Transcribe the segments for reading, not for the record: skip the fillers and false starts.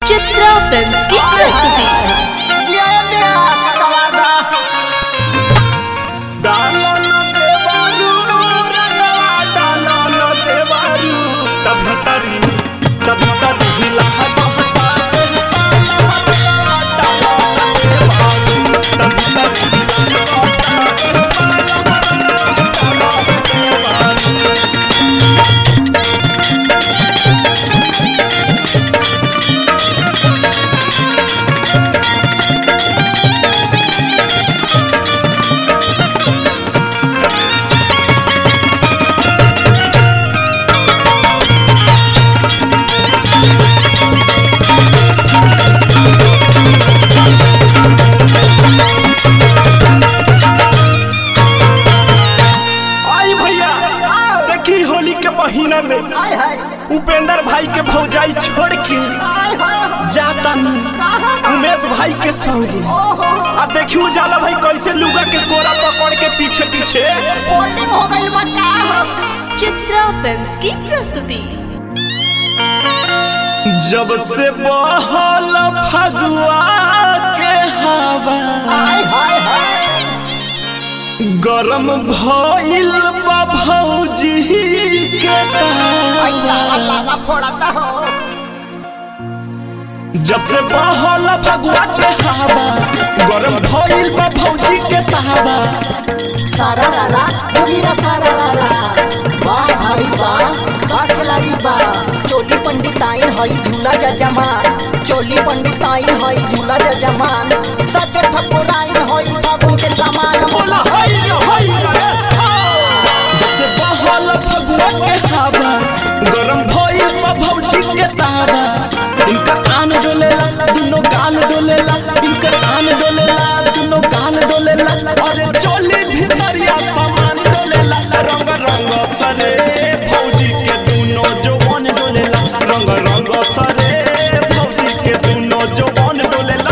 Chitra films की प्रस्तुति। महीना में उपेंद्र भाई के भौजाई छोड़ के जाता उमेश भाई के संगे आ देखियो जाला भाई कैसे लुगा के कोरा पकड़ के पीछे पीछे हो गइल बा का। चित्रा फिल्म्स की प्रस्तुति। जब से बहल फगुआ के हवा गरम भइल बा भौजी के जब से बहल फगुआ के हवा गरम भइल बा भौजी के तहवा सारा रारा हीरा सारा रारा वाह भाई वाह खिलाड़ी वाह चोली पंडिताइन हई झूला जजमान चोली पंडिताइन हई झूला जजमान सच ठकुराइन हई बाबू के सामान बोला हई जैसे बहल फगुआ के हवा गरम भइल बा भौजी के तहवा इनका कान डोलेला दोनों गाल डोलेला इनका कान डोलेला दोनों गाल डोलेला अरे चोली भितरिया सामान डोलेला रंग रंग सरे भौजी के दोनों जवान डोलेला रंग रंग सरे भौजी के दोनों जवान डोलेला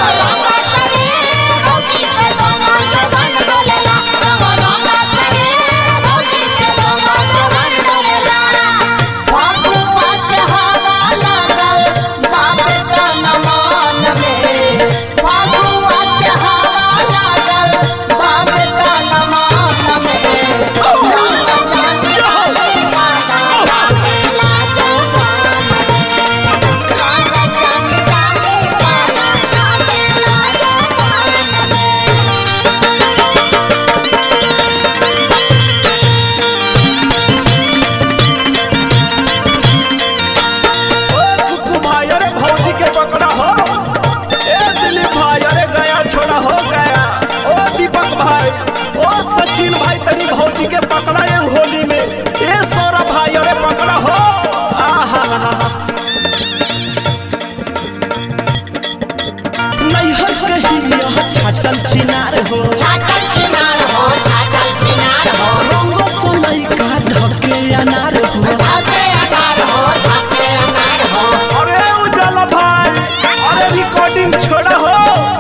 छाटल चिनार हो रंगो सोलई का धके अनार हो अरे उजाला भाई अरे रिकॉर्डिंग छोड़ा हो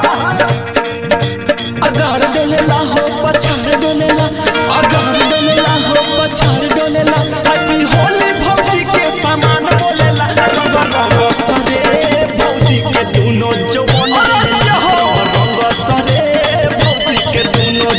अगार डोलेला हो पछाड़ डोलेला अगार डोलेला हो पछाड़ डोलेला हैप्पी होली भौजी के सामान बोलेला रंग रंग सरे भौजी के दोनों जवान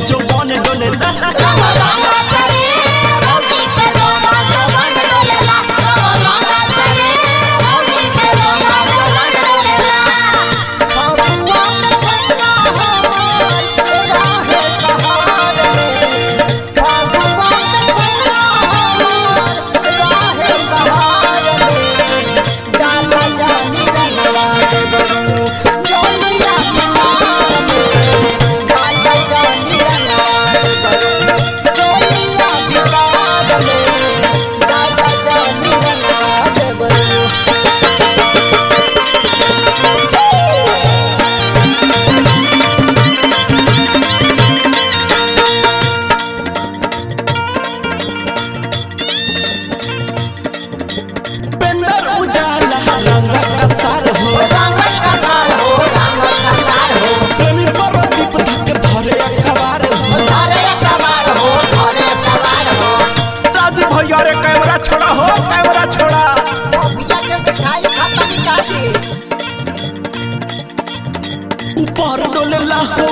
हो